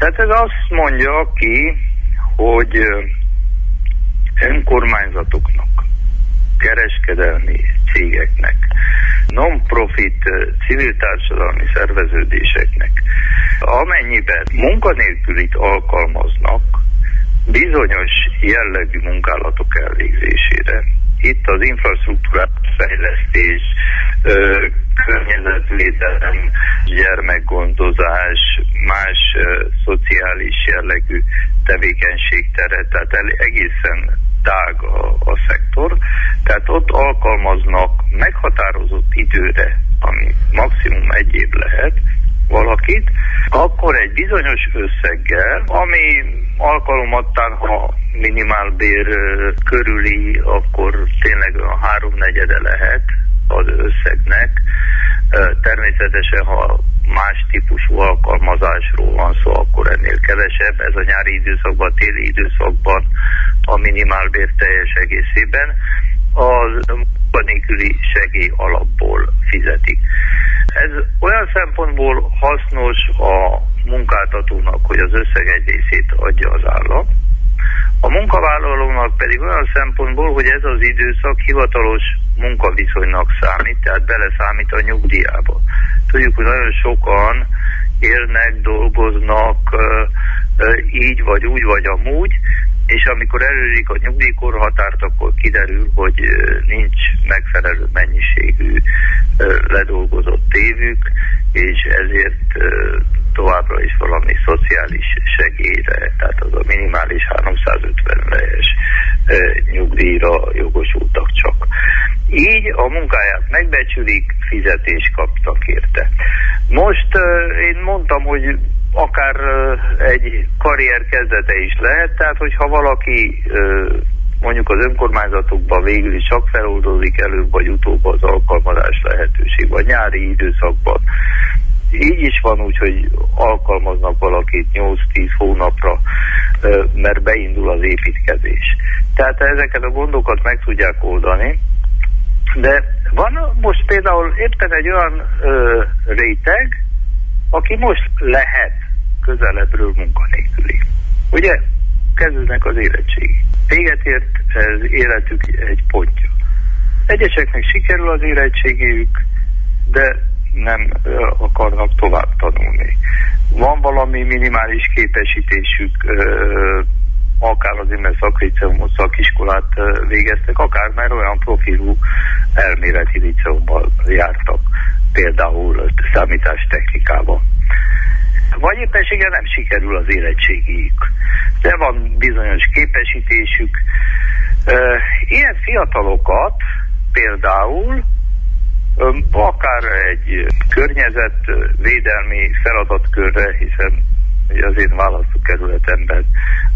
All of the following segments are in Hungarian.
Tehát ez azt mondja ki, hogy önkormányzatoknak, kereskedelmi cégeknek, non-profit civil társadalmi szerveződéseknek, amennyiben munkanélkülit alkalmaznak bizonyos jellegű munkálatok elvégzésére. Itt az infrastruktúrás fejlesztés, környezetvédelem, gyermekgondozás, más szociális jellegű tevékenységtere, tehát egészen tág a szektor, tehát ott alkalmaznak meghatározott időre, ami maximum 1 év lehet, valakit, akkor egy bizonyos összeggel, ami alkalomattán, ha minimálbér körüli, akkor tényleg a 3/4 lehet az összegnek. Természetesen, ha más típusú alkalmazásról van szó, akkor ennél kevesebb. Ez a nyári időszakban, a téli időszakban a minimálbér teljes egészében az munkanélküli segély alapból fizetik. Ez olyan szempontból hasznos a munkáltatónak, hogy az összeg egy részét adja az állam, a munkavállalónak pedig olyan szempontból, hogy ez az időszak hivatalos munkaviszonynak számít, tehát beleszámít a nyugdíjába. Tudjuk, hogy nagyon sokan élnek, dolgoznak így vagy úgy vagy amúgy, és amikor elérik a nyugdíjkorhatárt, akkor kiderül, hogy nincs megfelelő mennyiségű ledolgozott évük, és ezért továbbra is valami szociális segélyre, tehát az a minimális 350-es nyugdíjra jogosultak csak. Így a munkáját megbecsülik, fizetést kaptak érte. Most én mondtam, hogy akár egy karrier kezdete is lehet, tehát hogyha valaki mondjuk az önkormányzatokban végül is csak feloldódik előbb vagy utóbb az alkalmazás lehetőség, vagy nyári időszakban. Így is van úgy, hogy alkalmaznak valakit 8-10 hónapra, mert beindul az építkezés. Tehát ezeket a gondokat meg tudják oldani, de van most például éppen egy olyan réteg, aki most lehet közelebbről munkanélküli. Ugye? Kezdődnek az érettségi. Véget ért ez életük egy pontja. Egyeseknek sikerül az érettségük, de nem akarnak tovább tanulni. Van valami minimális képesítésük, akár azért, mert szakliceumot, szakiskolát végeztek, akár mert olyan profilú elméleti liceumban jártak, például számítástechnikában. Vagy éppenséggel nem sikerül az érettségiük, de van bizonyos képesítésük. Ilyen fiatalokat például akár egy környezetvédelmi feladatkörre, hiszen az én választókerületemben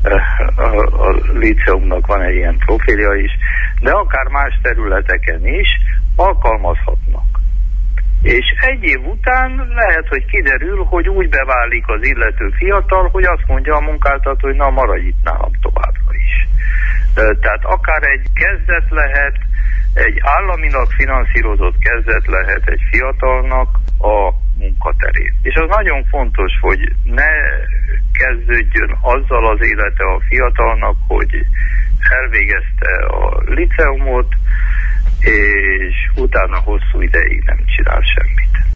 a liceumnak van egy ilyen profilja is, de akár más területeken is alkalmazhatnak. És 1 év után lehet, hogy kiderül, hogy úgy beválik az illető fiatal, hogy azt mondja a munkáltató, hogy na, maradj itt nálam továbbra is. Tehát akár egy kezdet lehet, egy államilag finanszírozott kezdet lehet egy fiatalnak a munkaterén. És az nagyon fontos, hogy ne kezdődjön azzal az élete a fiatalnak, hogy elvégezte a liceumot, és utána hosszú ideig nem csinál semmit.